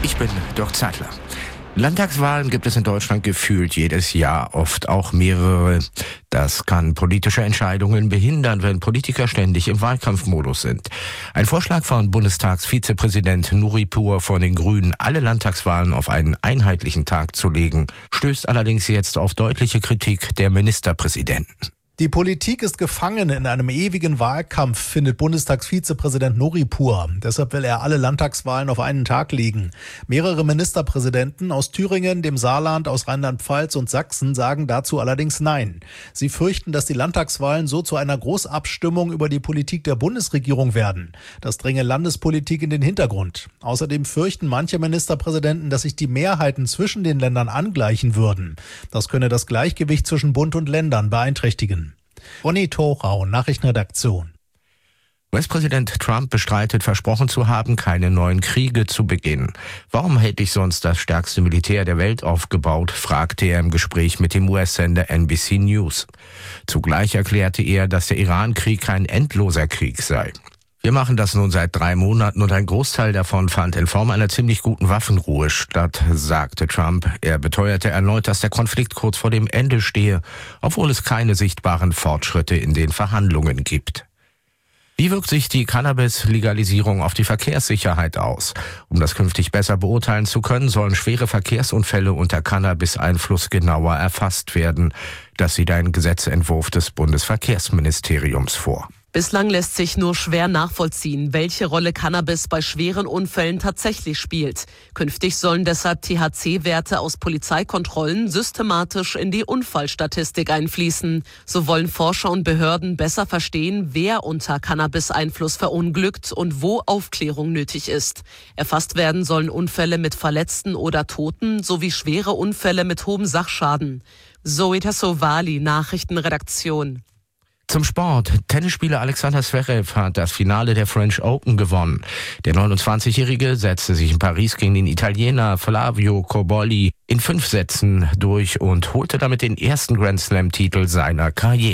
Ich bin Dirk Zeitler. Landtagswahlen gibt es in Deutschland gefühlt jedes Jahr, oft auch mehrere. Das kann politische Entscheidungen behindern, wenn Politiker ständig im Wahlkampfmodus sind. Ein Vorschlag von Bundestagsvizepräsident Nuripur von den Grünen, alle Landtagswahlen auf einen einheitlichen Tag zu legen, stößt allerdings jetzt auf deutliche Kritik der Ministerpräsidenten. Die Politik ist gefangen in einem ewigen Wahlkampf, findet Bundestagsvizepräsident Nuripur. Deshalb will er alle Landtagswahlen auf einen Tag legen. Mehrere Ministerpräsidenten aus Thüringen, dem Saarland, aus Rheinland-Pfalz und Sachsen sagen dazu allerdings Nein. Sie fürchten, dass die Landtagswahlen so zu einer Großabstimmung über die Politik der Bundesregierung werden. Das dränge Landespolitik in den Hintergrund. Außerdem fürchten manche Ministerpräsidenten, dass sich die Mehrheiten zwischen den Ländern angleichen würden. Das könne das Gleichgewicht zwischen Bund und Ländern beeinträchtigen. Ronny Thorau, Nachrichtenredaktion. US-Präsident Trump bestreitet, versprochen zu haben, keine neuen Kriege zu beginnen. Warum hätte ich sonst das stärkste Militär der Welt aufgebaut, fragte er im Gespräch mit dem US-Sender NBC News. Zugleich erklärte er, dass der Iran-Krieg kein endloser Krieg sei. Wir machen das nun seit 3 Monaten und ein Großteil davon fand in Form einer ziemlich guten Waffenruhe statt, sagte Trump. Er beteuerte erneut, dass der Konflikt kurz vor dem Ende stehe, obwohl es keine sichtbaren Fortschritte in den Verhandlungen gibt. Wie wirkt sich die Cannabis-Legalisierung auf die Verkehrssicherheit aus? Um das künftig besser beurteilen zu können, sollen schwere Verkehrsunfälle unter Cannabis-Einfluss genauer erfasst werden. Das sieht ein Gesetzentwurf des Bundesverkehrsministeriums vor. Bislang lässt sich nur schwer nachvollziehen, welche Rolle Cannabis bei schweren Unfällen tatsächlich spielt. Künftig sollen deshalb THC-Werte aus Polizeikontrollen systematisch in die Unfallstatistik einfließen. So wollen Forscher und Behörden besser verstehen, wer unter Cannabis-Einfluss verunglückt und wo Aufklärung nötig ist. Erfasst werden sollen Unfälle mit Verletzten oder Toten sowie schwere Unfälle mit hohem Sachschaden. Zoe Tassovali, Nachrichtenredaktion. Zum Sport. Tennisspieler Alexander Zverev hat das Finale der French Open gewonnen. Der 29-Jährige setzte sich in Paris gegen den Italiener Flavio Cobolli in 5 Sätzen durch und holte damit den ersten Grand-Slam-Titel seiner Karriere.